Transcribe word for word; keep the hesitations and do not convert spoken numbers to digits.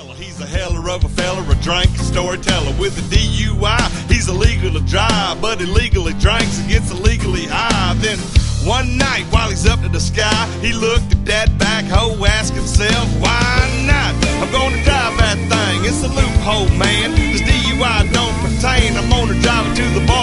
fella. He's a heller of a fella, a drinking storyteller. With a D U I, he's illegal to drive, but illegally drinks and gets illegally high. Then one night while he's up to the sky, he looked at that backhoe, asked himself, why not? I'm gonna drive that thing, it's a loophole, man. This D U I don't pertain, I'm gonna drive it to the bar.